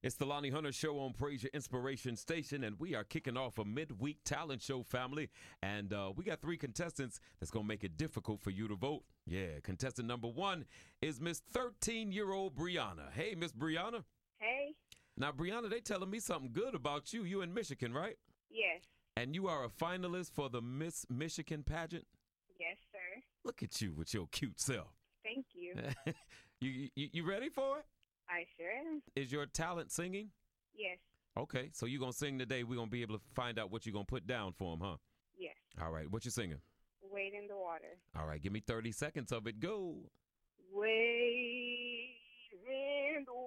It's the Lonnie Hunter Show on Praise Your Inspiration Station, and we are kicking off a midweek talent show, family. And we got 3 contestants that's going to make it difficult for you to vote. Yeah, contestant number 1 is Miss 13-year-old Brianna. Hey, Miss Brianna. Hey. Now, Brianna, they telling me something good about you. You in Michigan, right? Yes. And you are a finalist for the Miss Michigan pageant? Yes, sir. Look at you with your cute self. Thank you. You ready for it? I sure am. Is your talent singing? Yes. Okay, so you're going to sing today. We're going to be able to find out what you're going to put down for them, huh? Yes. All right, what you singing? Wade in the water. All right, give me 30 seconds of it. Go. Wade in the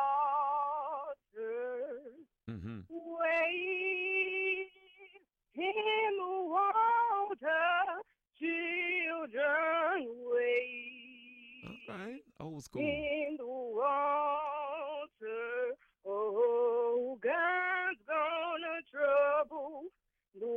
water. Mm-hmm. Wade in the water. Children, wade. All right, old school. In the water, oh, God's gonna trouble the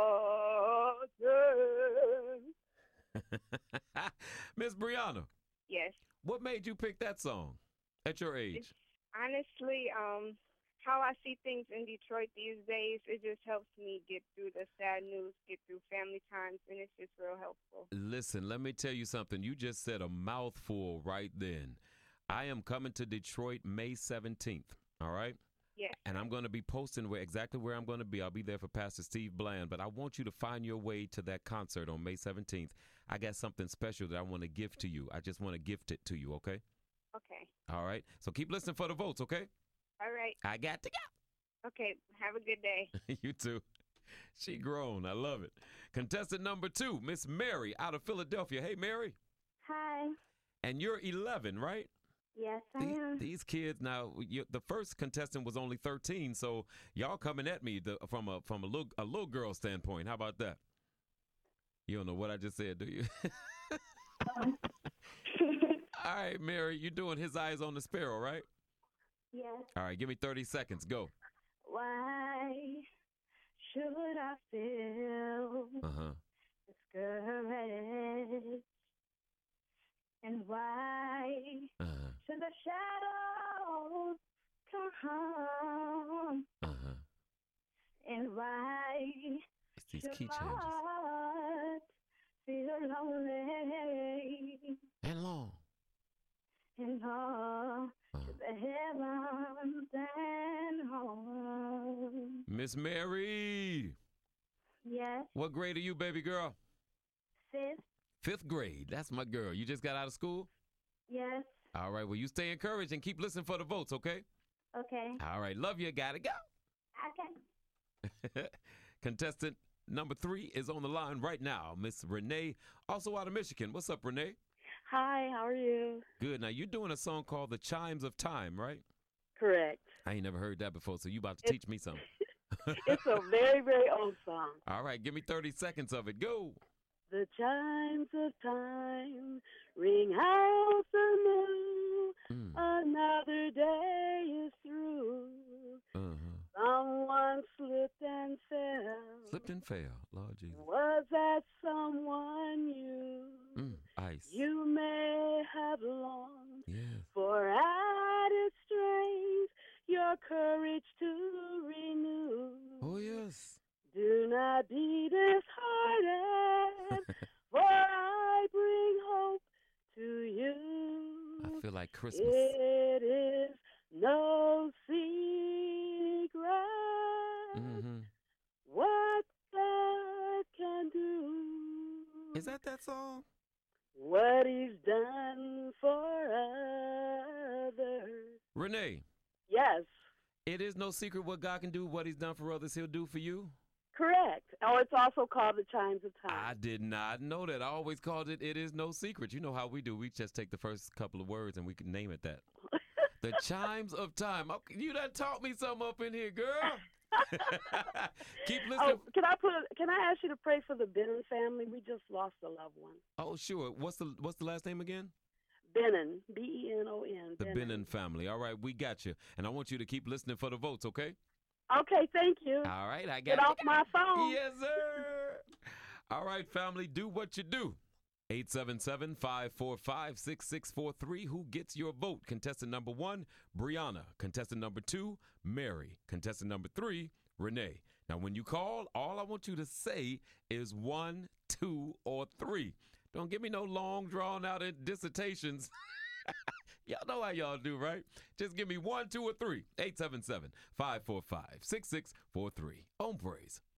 water. Miss Brianna. Yes. What made you pick that song at your age? It's honestly, how I see things in Detroit these days, it just helps me get through the sad news, get through family times, and it's just real helpful. Listen, let me tell you something. You just said a mouthful right then. I am coming to Detroit May 17th, all right? Yes. And I'm going to be posting exactly where I'm going to be. I'll be there for Pastor Steve Bland, but I want you to find your way to that concert on May 17th. I got something special that I want to gift to you. I just want to gift it to you, okay? Okay. All right. So keep listening for the votes, okay? All right. I got to go. Okay. Have a good day. You too. She grown. I love it. Contestant number 2, Miss Mary out of Philadelphia. Hey, Mary. Hi. And you're 11, right? Yes, I am. These kids now. The first contestant was only 13, so y'all coming at me from a little girl standpoint. How about that? You don't know what I just said, do you? All right, Mary. You're doing His Eyes on the Sparrow, right? Yes. All right. Give me 30 seconds. Go. Why should I feel discouraged? And why should the shadows come? And why It's these should key my changes. heart feel lonely? And long. And all to the heavens and home. Miss Mary. Yes. What grade are you, baby girl? 5th. 5th grade. That's my girl. You just got out of school? Yes. All right. Well, you stay encouraged and keep listening for the votes, okay? Okay. All right. Love you. Gotta go. Okay. Contestant number 3 is on the line right now. Miss Renee, also out of Michigan. What's up, Renee? Hi, how are you? Good. Now, you're doing a song called The Chimes of Time, right? Correct. I ain't never heard that before, so you about to teach me something. It's a very, very old song. All right. Give me 30 seconds of it. Go. The chimes of time ring out anew. Another day is through. Someone slipped and fell. Slipped and fell, Lord Jesus. Was that someone you? Ice. You may have longed Yes. for added strength, your courage to renew. Oh, yes. Do not be disheartened, for I bring hope to you. I feel like Christmas. It is no secret what God can do. Is that song? What He's done for others. Renee. Yes. It is no secret what God can do. What He's done for others, He'll do for you. Correct. Oh, it's also called The Chimes of Time. I did not know that. I always called it Is No Secret. You know how we do. We just take the first couple of words and we can name it that. The Chimes of Time. Oh, you done taught me something up in here, girl. Keep listening. Oh, can I ask you to pray for the Bennon family? We just lost a loved one. Oh, sure. What's the last name again? Bennon. B-E-N-O-N. The Bennon family. All right, we got you. And I want you to keep listening for the votes, okay? Okay, thank you. All right, I got Get off my phone. Yes, sir. All right, family, do what you do. 877-545-6643. Who gets your vote? Contestant number 1, Brianna. Contestant number 2, Mary. Contestant number 3, Renee. Now, when you call, all I want you to say is 1, 2, or 3. Don't give me no long, drawn-out dissertations. Y'all know how y'all do, right? Just give me 1, 2, or 3. 877-545-6643. On Praise.